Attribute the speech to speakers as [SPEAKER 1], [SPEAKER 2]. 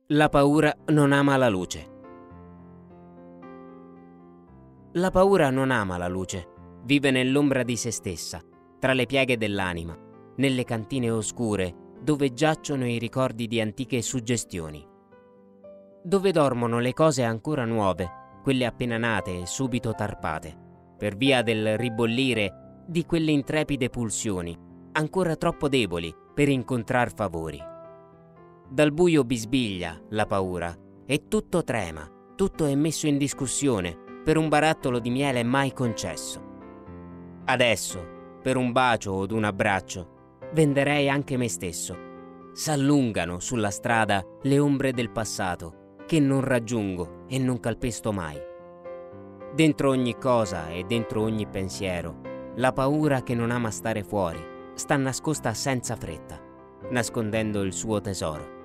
[SPEAKER 1] La paura non ama la luce. La paura non ama la luce. Vive nell'ombra di se stessa, tra le pieghe dell'anima, nelle cantine oscure dove giacciono i ricordi di antiche suggestioni. Dove dormono le cose ancora nuove, quelle appena nate e subito tarpate, per via del ribollire di quelle intrepide pulsioni, ancora troppo deboli per incontrar favori. Dal buio bisbiglia la paura e tutto trema, tutto è messo in discussione per un barattolo di miele mai concesso. Adesso, per un bacio o un abbraccio, venderei anche me stesso. S'allungano sulla strada le ombre del passato che non raggiungo e non calpesto mai. Dentro ogni cosa e dentro ogni pensiero, la paura che non ama stare fuori sta nascosta senza fretta, nascondendo il suo tesoro.